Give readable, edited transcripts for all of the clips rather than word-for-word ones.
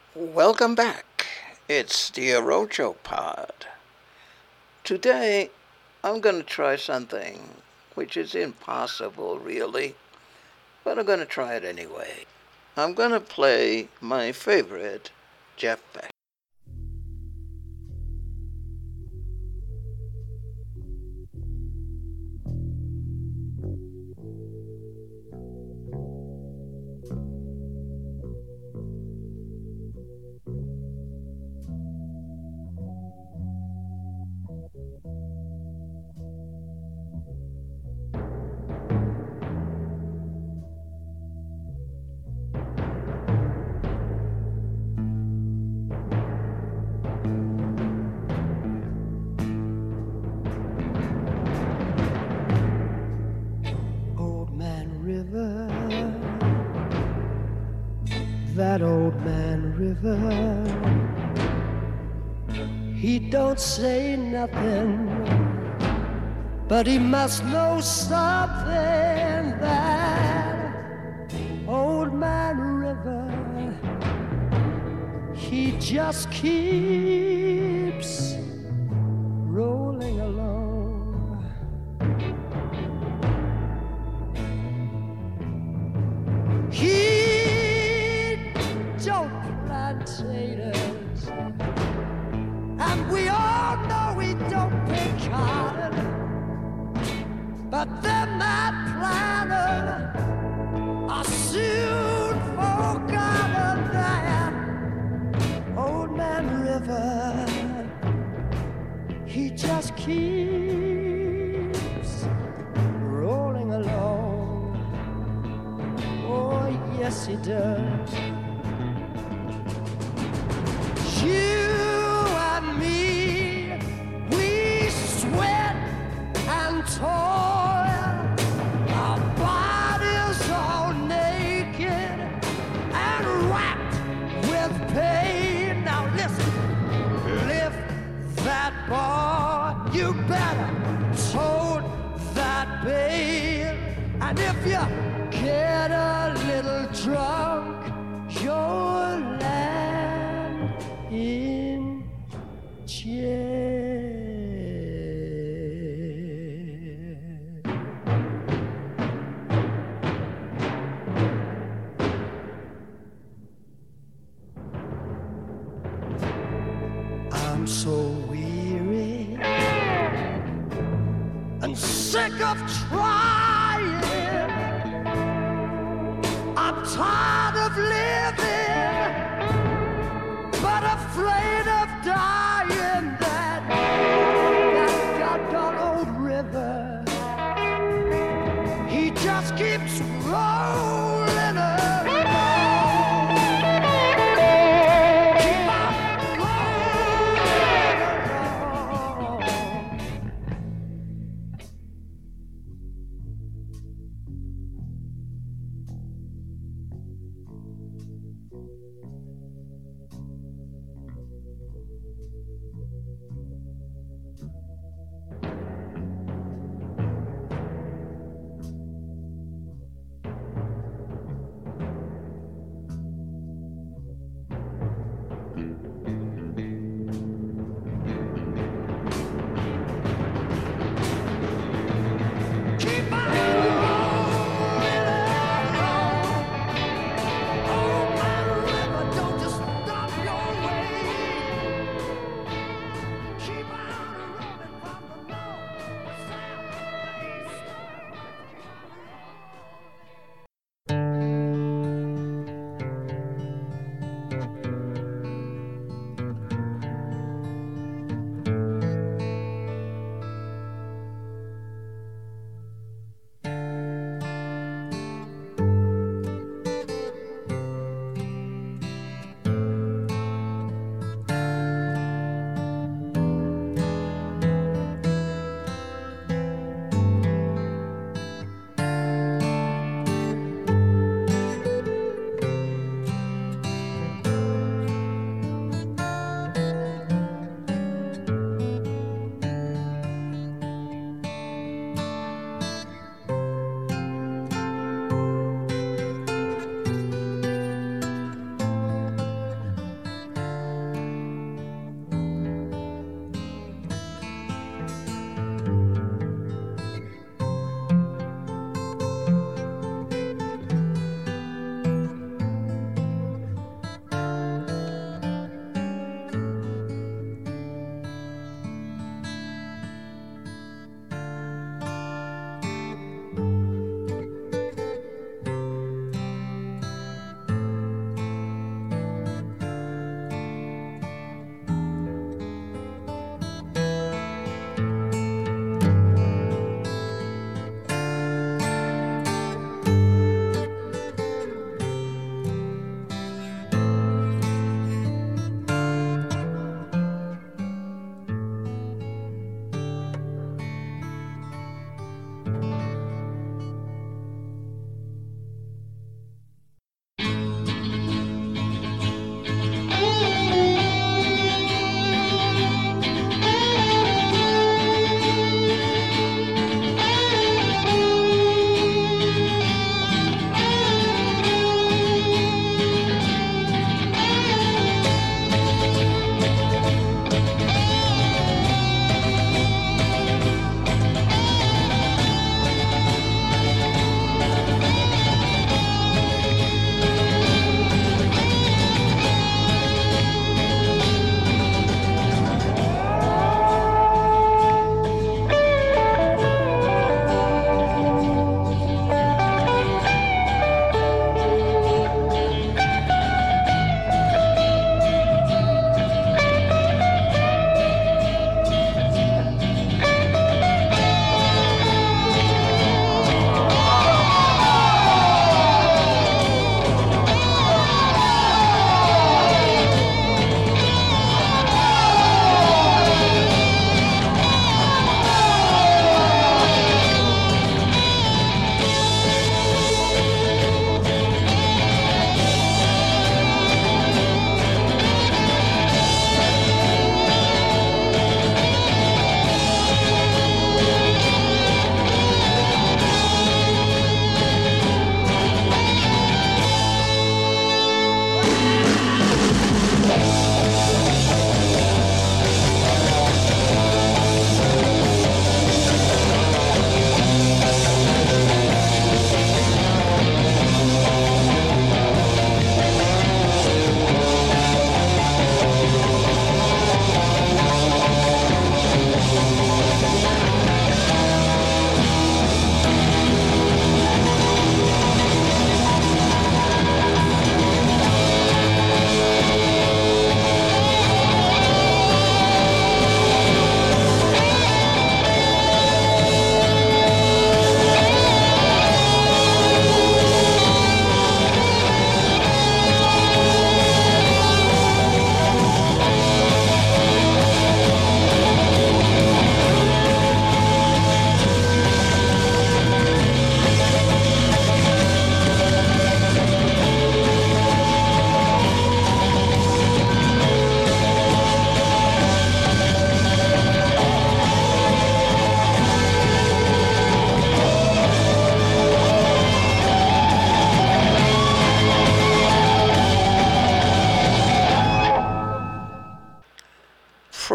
Welcome back. It's the Arocho Pod. Today, I'm going to try something which is impossible, really, but I'm going to try it anyway. I'm going to play my favorite Jeff Beck. That old man river, he don't say nothing, but he must know something. That old man river, he just keeps rolling along. Don't plant taters, and we all know he don't pick cotton, but them that planted are soon forgotten. That old man river, he just keeps rolling along. Oh yes he does. You and me, we sweat and toil. Our bodies all naked and wrapped with pain. Now listen, lift that bar, you better tote that bale. And if you get a little drunk, you'll land in chair. I'm so weary and sick of trying. I'm tired of living, but afraid of dying. That goddamn old river, he just keeps rolling along. Keep on rolling along.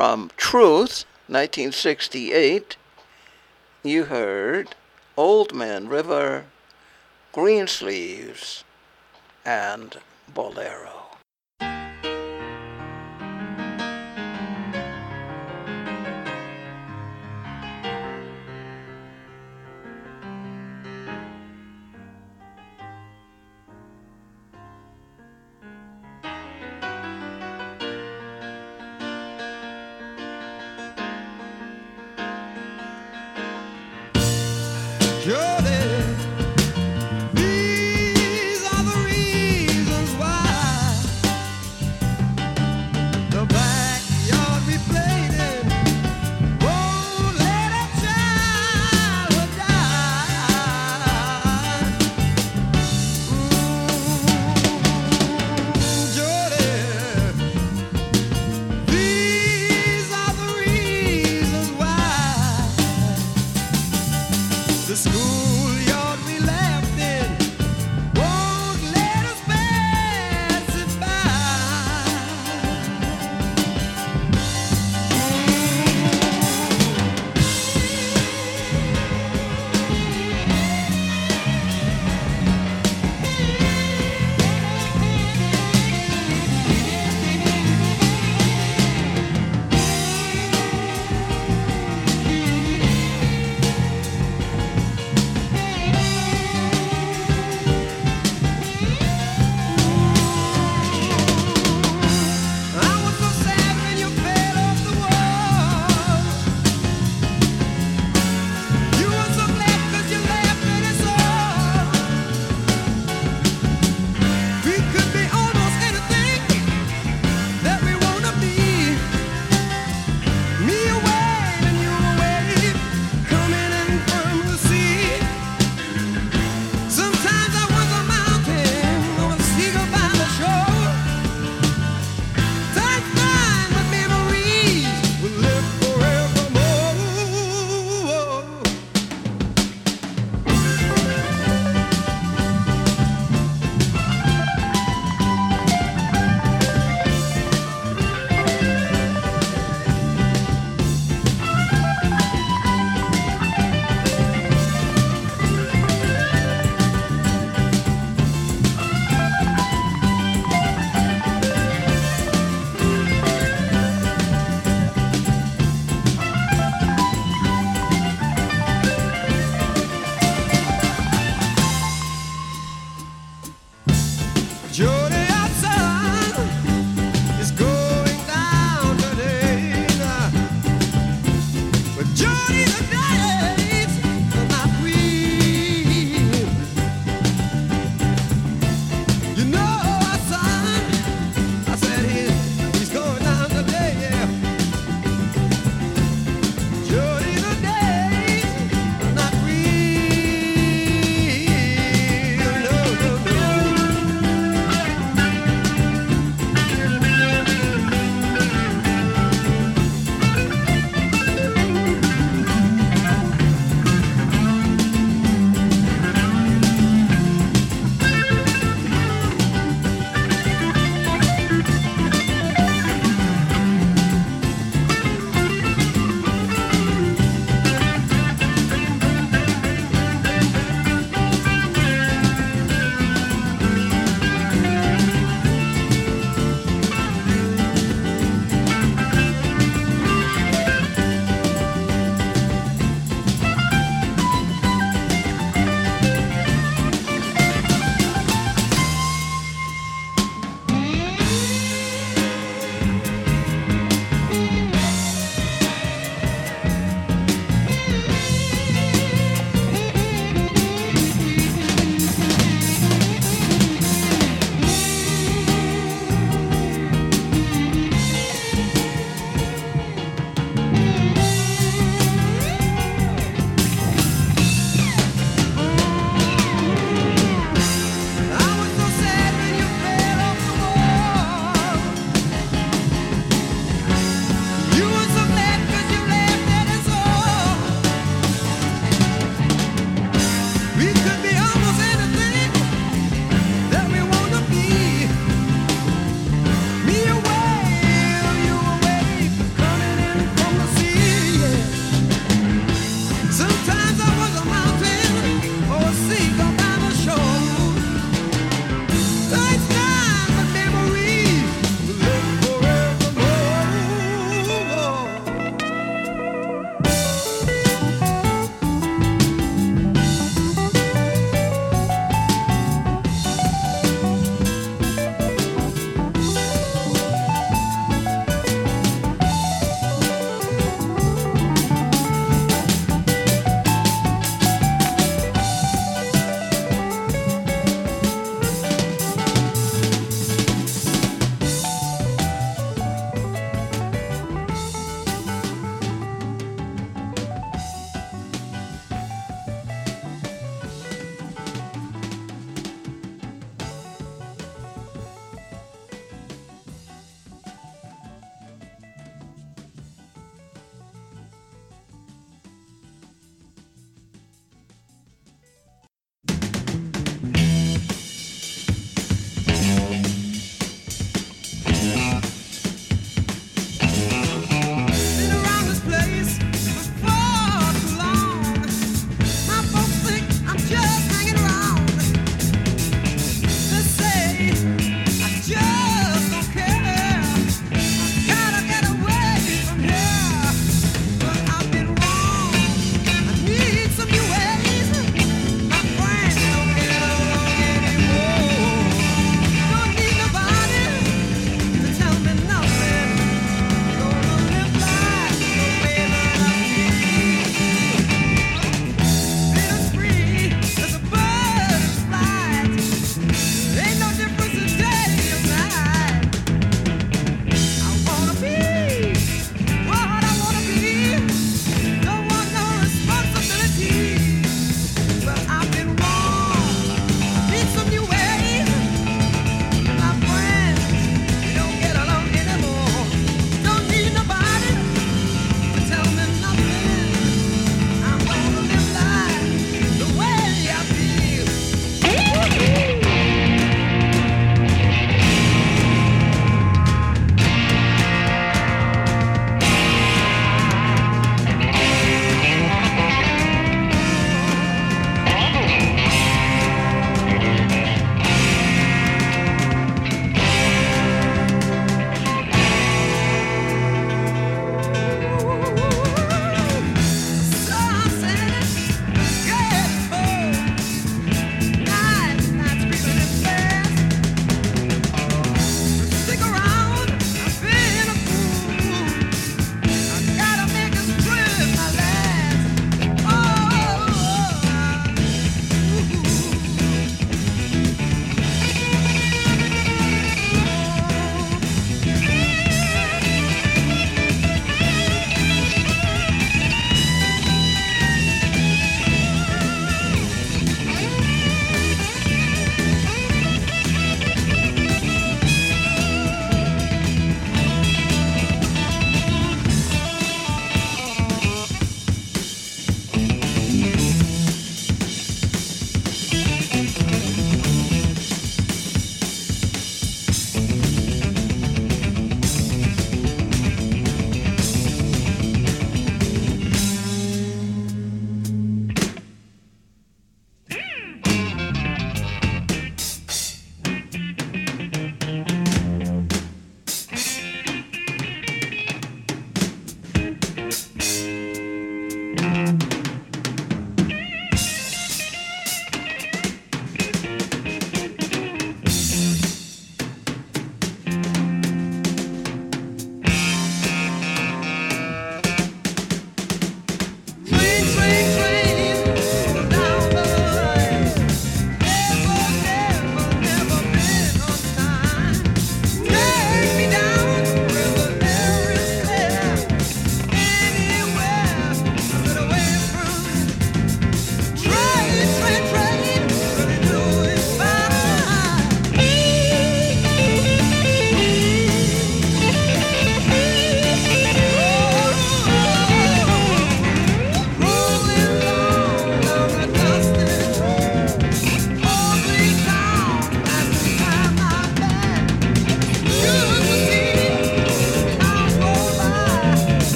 from Truth, 1968, you heard Old Man River, Greensleeves, and Bolero. Surely, these are the reasons why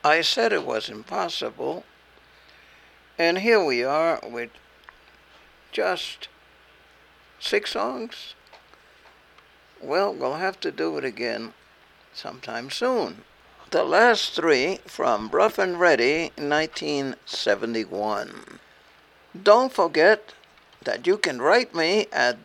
I said it was impossible, and here we are with just 6 songs. Well, we'll have to do it again sometime soon. The last 3 from Rough and Ready, 1971. Don't forget that you can write me at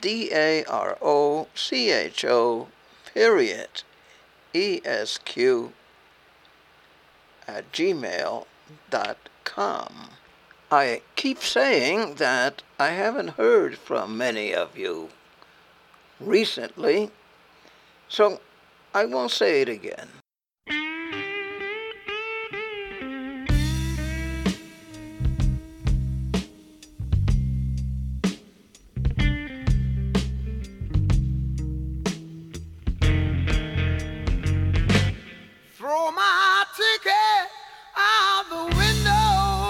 DAROCHO_ESQ@gmail.com. I keep saying that I haven't heard from many of you recently, so I won't say it again. Throw my ticket out the window.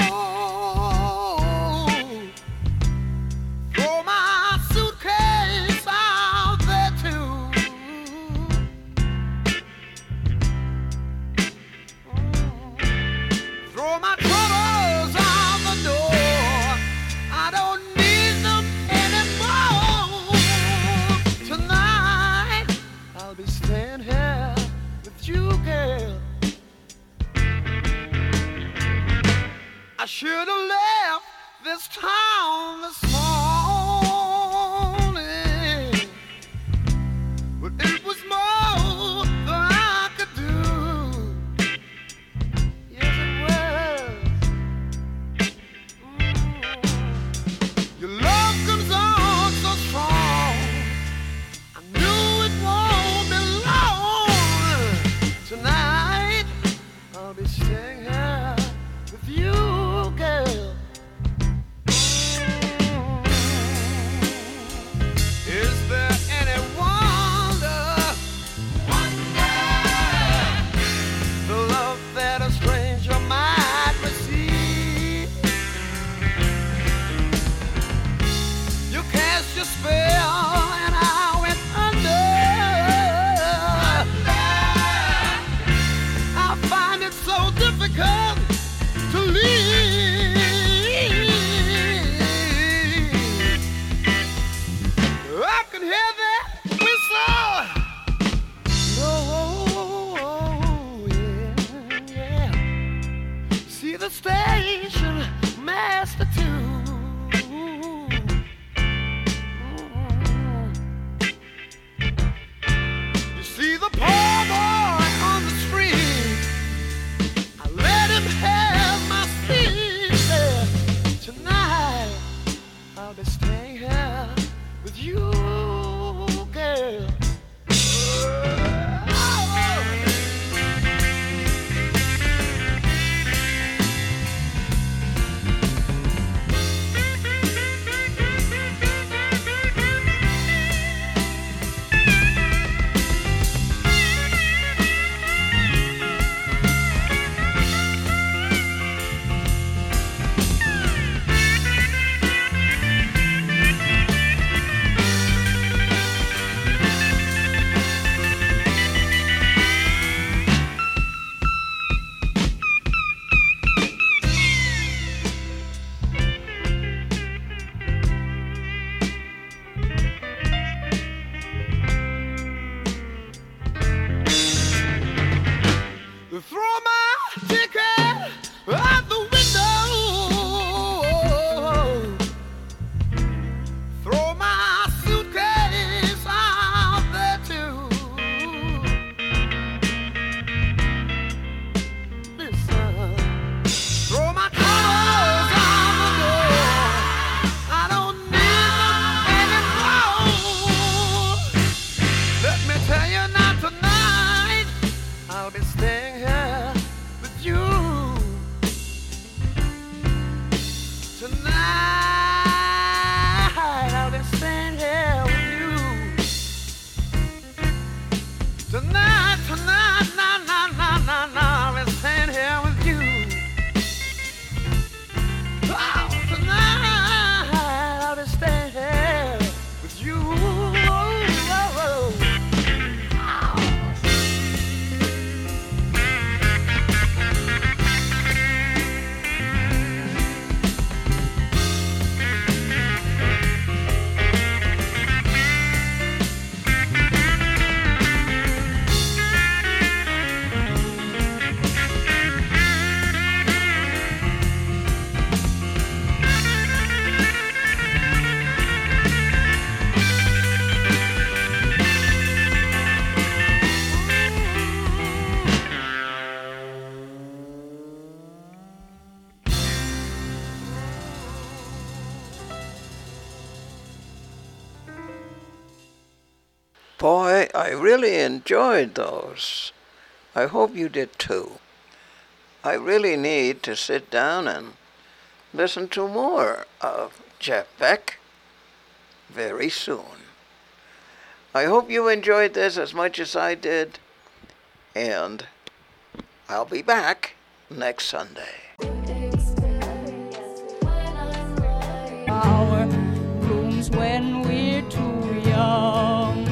Throw my suitcase out there too. Throw my troubles out the door. I don't need them anymore. Tonight I'll be staying here with you, girl. I should have left this town this morning, but it was more than I could do. Yes, it was. Your love comes on so strong. I knew it won't be long. Tonight I'll be staying here with you, girl. Is there any wonder, the love that a stranger might receive? You cast your spell and I went under. I find it so difficult to leave. I can hear that whistle. Oh, yeah, yeah. See the station master too. You see the poor boy on the street. I let him have my seat there. Tonight I'll be staying here with you, girl. Throw my ticket out the window. Throw my suitcase out there too. Listen, throw my clothes out the door. I don't need them anymore. Let me tell you now, tonight I'll be staying here with you. Tonight I'll be staying here with you. Tonight, I'll be staying here with you. Oh, tonight I'll be staying here with you. Oh. Boy, I really enjoyed those. I hope you did too. I really need to sit down and listen to more of Jeff Beck very soon. I hope you enjoyed this as much as I did, and I'll be back next Sunday. Our blooms when we're too young.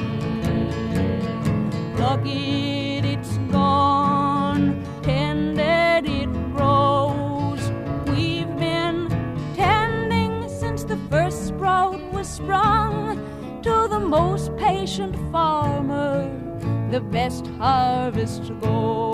Plucked, it's gone. Tended, it grows. We've been tending since the first sprout was sprung. To the most patient farmer, the best harvest goes.